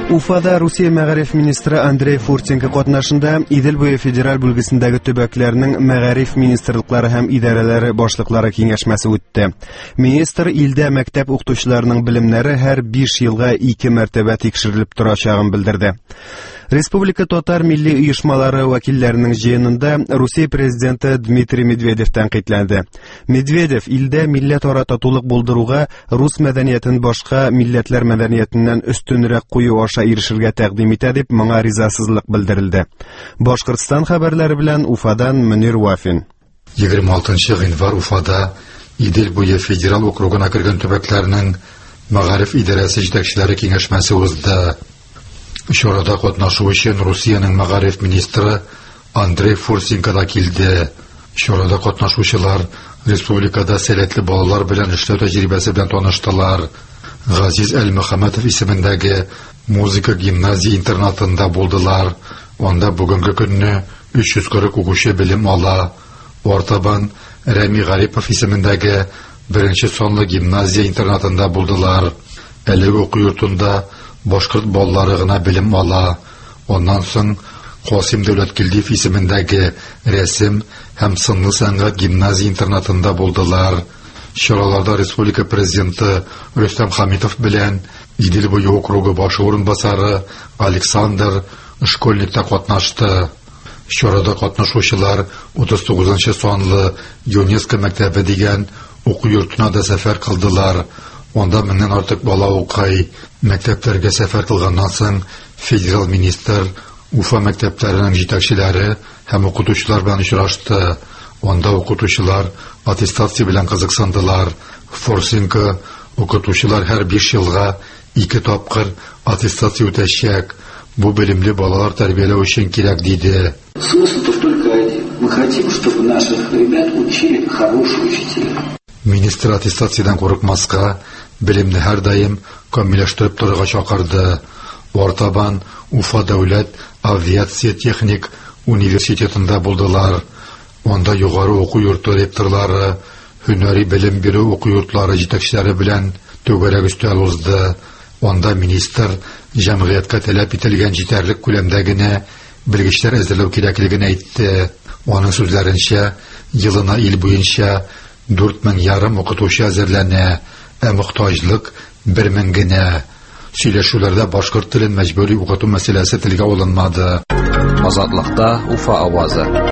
Уфада Русия мәгариф министры Андрей Фуртенко катнашында Идел буе федераль бүлгесендәге төбәкләрнең мәгариф министрлыклары һәм идарәләре башлыклары киңәшмәсе үтте. Министр илдә мәктәп укытучыларының белемнәре һәр 5 елга 2 мәртәбә тикшерелеп торачагын белдерде. Республика татар милли оешмалары вәкилләренең җыенында Русия президенты Дмитрий Медведев тәнкыйтьләнде. Медведев илдә милләт-ара татулык булдыруга рус мәдәниятен башка милләтләр мәдәниятеннән өстенрәк кую аша ирешергә тәкъдим итә дип моңа ризасызлык белдерелде. Башкортстан хәбәрләре белән Уфадан Мөнир Вафин. 26 гыйнвар Уфада Идел буе федераль округына кергән төбәкләрнең мәгариф идарәсе җитәкчеләре киңәшмәсе узды. Чарада катнашу өчен Русиянең мәгариф министры Андрей Фуртенко да килде. Чарада катнашучылар республикада сәләтле балалар белән эшләү тәҗрибәсе белән таныштылар. Газиз Әл-Мөхәммәтов исемендәге музыка гимназия интернатында булдылар. Анда бүгенге көнне 340 укучы белем ала. Артабан Рәми Гарипов исемендәге 1 санлы гимназия интернатында булдылар. Әлеге уку йортында башкорт балалары гына белем ала. Оннан соң Касим Дәүләткилдиев исемендәге рәсем һәм сынлы сәнгать гимназия интернатында булдылар. Чараларда республика президенты Рөстәм Хәмитов белән Идел буе округы башы урынбасары Александр Школьник та катнашты. Чарада катнашучылар 39 санлы ЮНЕСКО мәктәбе дигән уку йортына да сәфәр кылдылар. Онда меңнән артык бала укый. Мәктәпләргә сәфәр кылганнан соң федераль министр Уфа мәктәпләренең җитәкчеләре һәм укытучылар белән очрашты. Онда укытучылар аттестация белән кызыксындылар. Фуртенко укытучылар һәр 5 елга 2 тапкыр аттестация үтәчәк. Бу белемле балалар тәрбияләү өчен кирәк диде. Смысл только один. Мы хотим, чтобы наших ребят учили хорошие учителя. Министр аттестациядан курыкмаска, белемне һәр даим камилләштереп торырга чакырды. Артабан Уфа дәүләт авиация техник университетында булдылар. Онда югары уку йорты ректорлары, һөнәри белем бирү уку йортлары җитәкчеләре белән түгәрәк өстәл узды. Онда министр җәмгыятькә таләп ителгән җитәрлек күләмдә генә белгечләр әзерләү кирәклеген әйтте. Аның сүзләренчә, елына ил буенча 4500 укытучы әзерләнә, ә мохтаҗлык 1000 генә. Сөйләшүләрдә башкорт телен мәҗбүри укыту мәсьәләсе телгә алынмады. Азатлыкта Уфа авазы.